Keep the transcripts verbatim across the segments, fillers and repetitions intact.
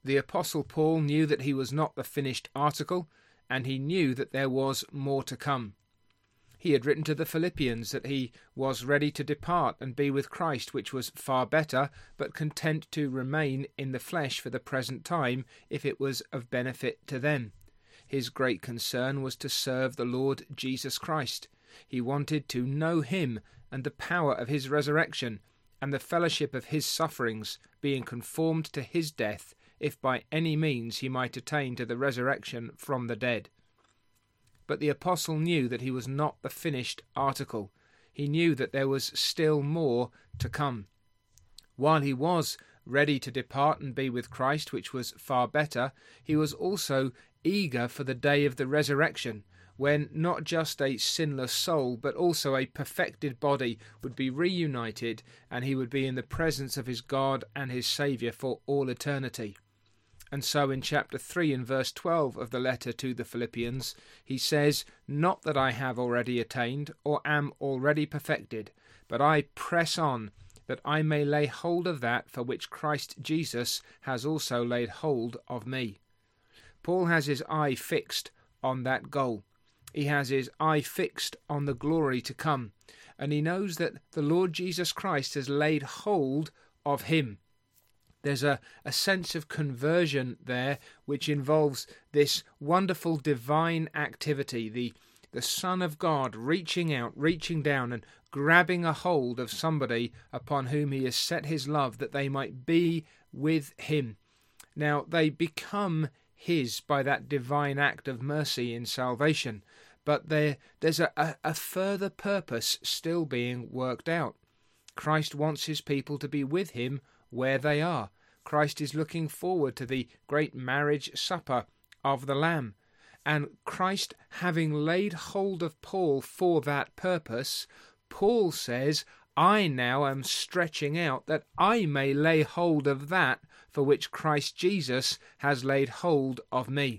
The Apostle Paul knew that he was not the finished article, and he knew that there was more to come. He had written to the Philippians that he was ready to depart and be with Christ, which was far better, but content to remain in the flesh for the present time, if it was of benefit to them. His great concern was to serve the Lord Jesus Christ. He wanted to know him and the power of his resurrection, and the fellowship of his sufferings, being conformed to his death, if by any means he might attain to the resurrection from the dead. But the apostle knew that he was not the finished article. He knew that there was still more to come. While he was ready to depart and be with Christ, which was far better, he was also eager for the day of the resurrection, when not just a sinless soul, but also a perfected body would be reunited, and he would be in the presence of his God and his Saviour for all eternity. And so in chapter three and verse twelve of the letter to the Philippians, he says, "Not that I have already attained, or am already perfected, but I press on, that I may lay hold of that for which Christ Jesus has also laid hold of me." Paul has his eye fixed on that goal. He has his eye fixed on the glory to come, and he knows that the Lord Jesus Christ has laid hold of him. There's a, a sense of conversion there which involves this wonderful divine activity, the, the Son of God reaching out, reaching down and grabbing a hold of somebody upon whom he has set his love, that they might be with him. Now, they become his by that divine act of mercy in salvation, but there, there's a, a, a further purpose still being worked out. Christ wants his people to be with him where they are. Christ is looking forward to the great marriage supper of the Lamb. And Christ, having laid hold of Paul for that purpose, Paul says, I now am stretching out that I may lay hold of that for which Christ Jesus has laid hold of me.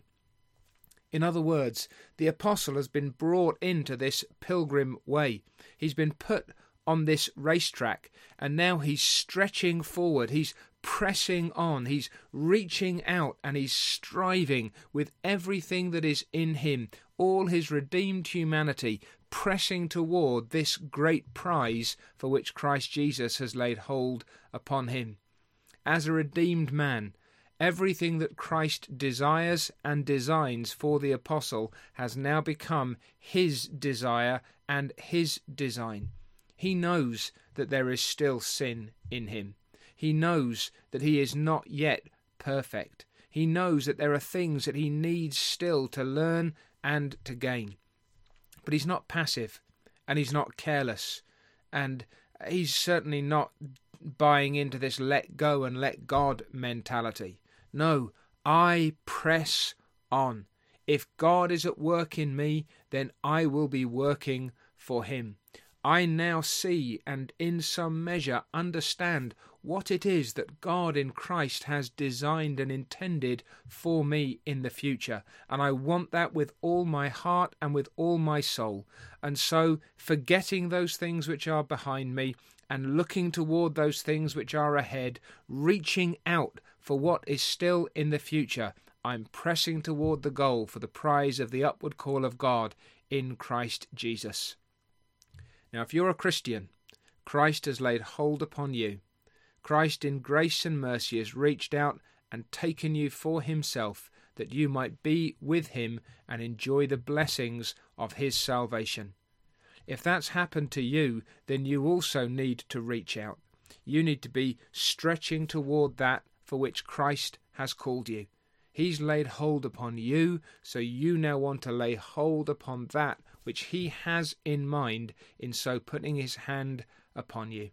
In other words, the apostle has been brought into this pilgrim way. He's been put on this racetrack, and now he's stretching forward. He's pressing on. He's reaching out, and he's striving with everything that is in him, all his redeemed humanity, pressing toward this great prize for which Christ Jesus has laid hold upon him. As a redeemed man, everything that Christ desires and designs for the apostle has now become his desire and his design. He knows that there is still sin in him. He knows that he is not yet perfect. He knows that there are things that he needs still to learn and to gain. But he's not passive, and he's not careless, and he's certainly not buying into this let go and let God mentality. No, I press on. If God is at work in me, then I will be working for him. I now see and in some measure understand what it is that God in Christ has designed and intended for me in the future. And I want that with all my heart and with all my soul. And so, forgetting those things which are behind me and looking toward those things which are ahead, reaching out for what is still in the future, I'm pressing toward the goal for the prize of the upward call of God in Christ Jesus. Now, if you're a Christian, Christ has laid hold upon you. Christ in grace and mercy has reached out and taken you for himself, that you might be with him and enjoy the blessings of his salvation. If that's happened to you, then you also need to reach out. You need to be stretching toward that for which Christ has called you. He's laid hold upon you, so you now want to lay hold upon that which he has in mind, in so putting his hand upon you.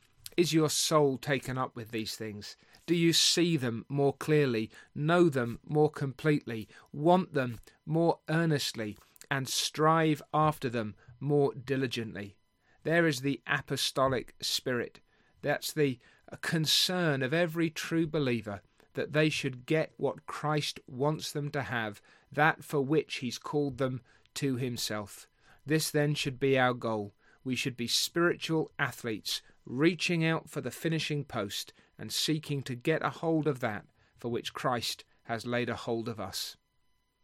Is your soul taken up with these things? Do you see them more clearly, know them more completely, want them more earnestly, and strive after them more diligently? There is the apostolic spirit. That's the concern of every true believer, that they should get what Christ wants them to have, that for which he's called them to himself. This then should be our goal. We should be spiritual athletes, reaching out for the finishing post and seeking to get a hold of that for which Christ has laid a hold of us.